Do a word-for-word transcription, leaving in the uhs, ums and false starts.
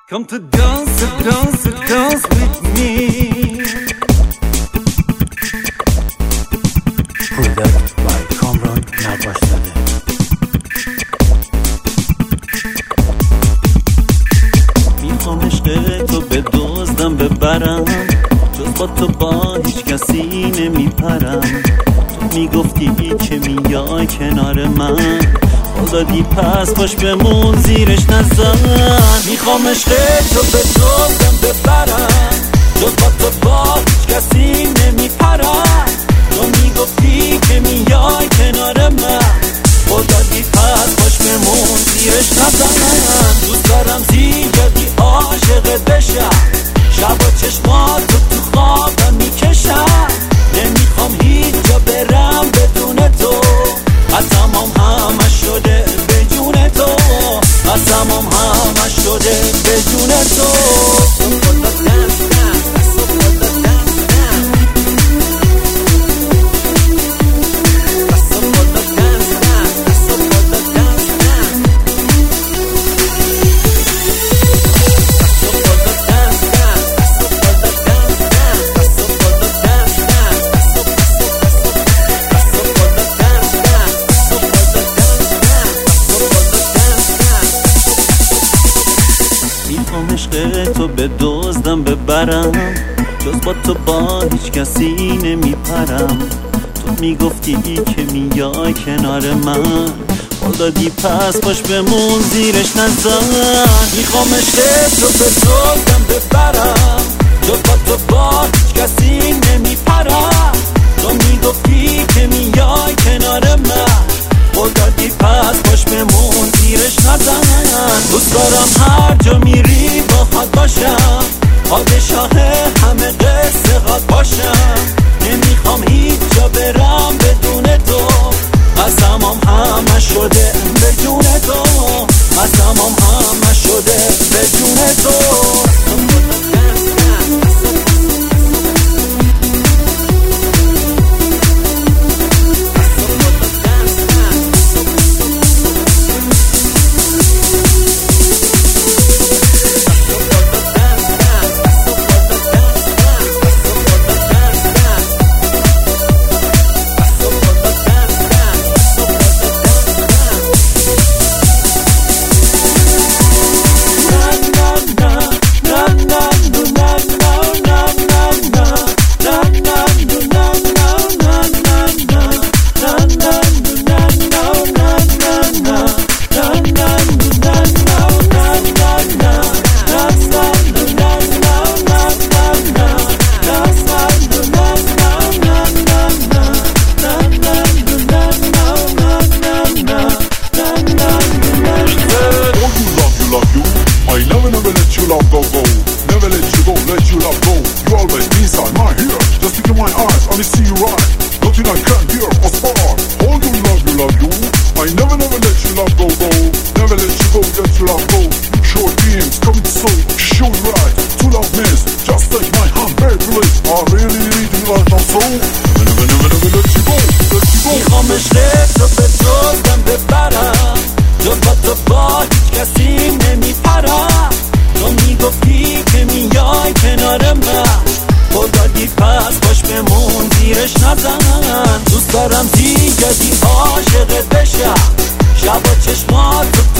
Come to dance, dance, dance with me. Product by Kamran Nabashzadeh. میخوام عشق تو به دزدم ببرم، جز با تو با هیچ کسی نمیپرم. تو میگفتی که میای کنار من، دادی پس باش بمون زیرش نزن. میخوام عشق تو به دزدم ببرم، جز با تو با هیچ کسی نمیپرم. تو میگفتی که میای کنار من، دادی پس باش بمون زیرش نزن. دوست دارم زیادی عاشق بشم، شبا چشماتو تو خوابم میکشم. نمیخوام هیچ جا برم بدون تو، قسمم همه شده به جون تو، قسمم همه شده به جون تو. میخوام عشق تو به دزدم ببرم، جز با تو با هیچ کسی نمیپرم. تو میگفتی که میای کنار من، دادی پس باش بمون زیرش نزن. میخوام عشق تو به دزدم ببرم، جز با تو با هیچ کسی نمیپرم. تو میگفتی که میای کنار من، دادی پس باش بمون زیرش نزن. دوست دارم هر جا میری با خود باشم، پادشاه همه قصه هات باشم. نمیخوام هیچ جا برم بدون تو، قسمم همه شده به جون تو، قسمم همه شده به جون تو. Love go go, never let you go, let you love go. You always be inside my ear, just look in my eyes, only see you right. Nothing I can hear or spark. Hold you, love you, love you. I never, never let you love go go, never let you go, let you love go. Short dreams coming so, show you right. To love miss, just take my hand, baby please. I really need you like my soul. Never, never, never let you go, let you go. میخوام عشق تو به دزدم ببرم، جز با تو با هیچ کسی نمیپرم. تو میگفتی که میای کنار من، دادی پس باش بمون زیرش نزن. دوست دارم زیادی عاشق بشم، شبا چشماتو